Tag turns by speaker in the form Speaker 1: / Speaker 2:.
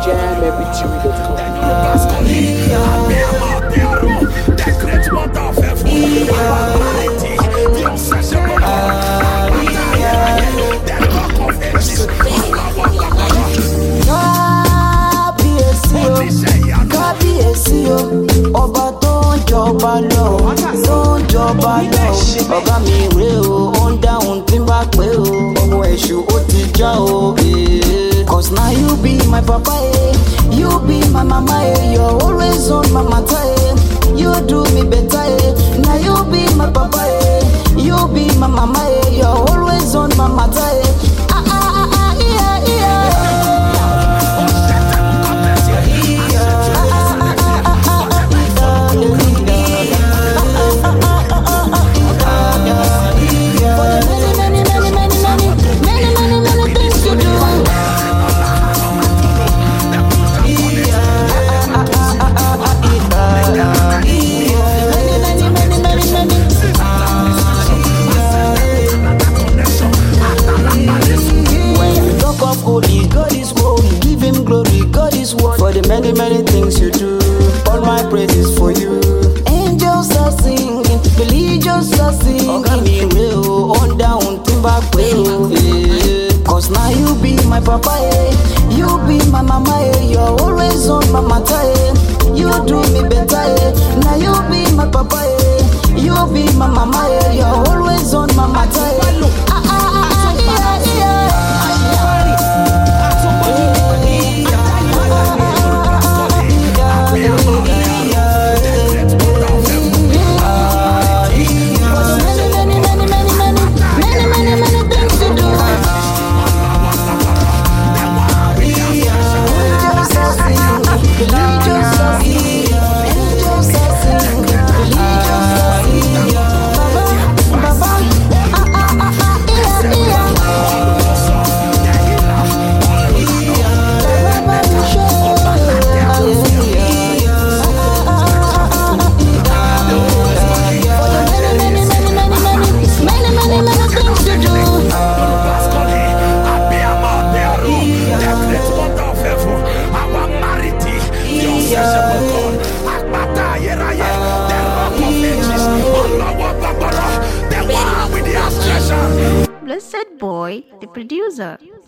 Speaker 1: Kábíyèsí o, ọba tó ń jọba lọ, ọ̀gá mi rè o, ó ń dáhùn tí n bá pé o, ọmọ èṣù ó ti já o. Cause now you be my papa, you be my mama, you're always on my matter, you do me better, now you be my papa, you be my mama, you're always on my matter. For the many, many things you do, all my praises for you. Angels are singing, religious are singing. On down to back way. Cause now you be my papa, you be my mama, you're always on my matter, you do me better. Now you be my papa, you be my mama, you're always on my matter.
Speaker 2: Blessed Boy, the producer.